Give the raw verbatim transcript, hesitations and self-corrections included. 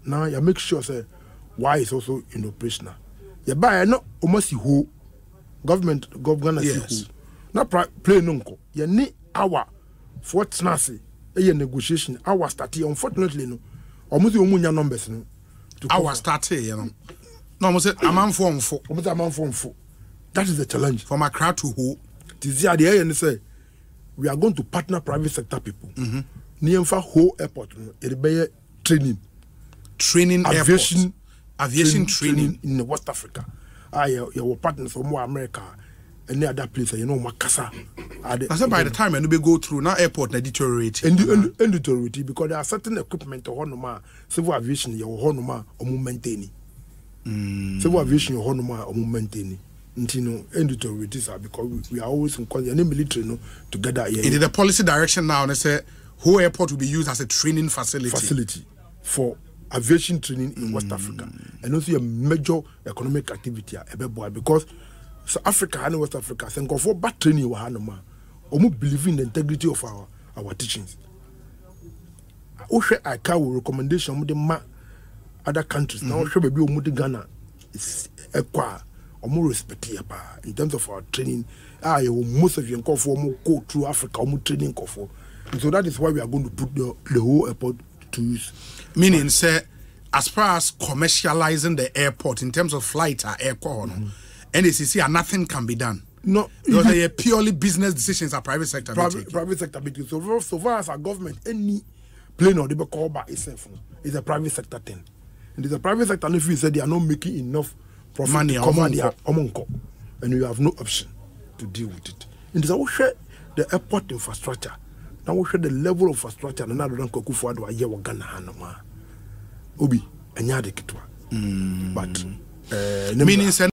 now you make sure say why is also in operational. You buy no almost who government government yes. na play nonko. You need our for snasi a negotiation our start here. Unfortunately no almost you munya numbers no. Our start here, you know. No, almost a man for for almost a man for for. That is the challenge from Accra to who. This year the and say we are going to partner private sector people. Mm-hmm. Near whole airport, it be training, training, aviation, airport. aviation training. training in West Africa. Ah, your partners from more America, any other place, you know, Makasa. I said by the time and we go through now, airport they deteriorate. And and deteriorate because there are certain equipment or honoma civil aviation your honoma or maintaining. Civil aviation your honoma or maintaining. You know, and deteriorate because we are always in contact. Any military, no, together here. In the policy direction now, they say whole airport will be used as a training facility. Facility for aviation training in mm. West Africa, and also a major economic activity because so Africa and West Africa, thank God for bad training. We have no believe in the integrity of our our teachings. I can recommendation with the other countries now. Show baby omo Ghana is equal. More respect here, in terms of our training. Ah, most of you go through Africa, training for. And so that is why we are going to put the, the whole airport to use. Meaning, say, as far as commercializing the airport in terms of flight or airport, mm-hmm. N A C C, nothing can be done. No, because they are purely business decisions are private sector. Private, private sector. So, so far as our government, any plane or they be called by itself is a private sector thing. And it's a private sector, and if you say they are not making enough profit money, to cover their omonko, and you have no option to deal with it. And so we share the airport infrastructure. Now we share the level of infrastructure. And now we don't go for what we are Ghana Hanama. Obi, and Yadikitwa. But uh, meaning.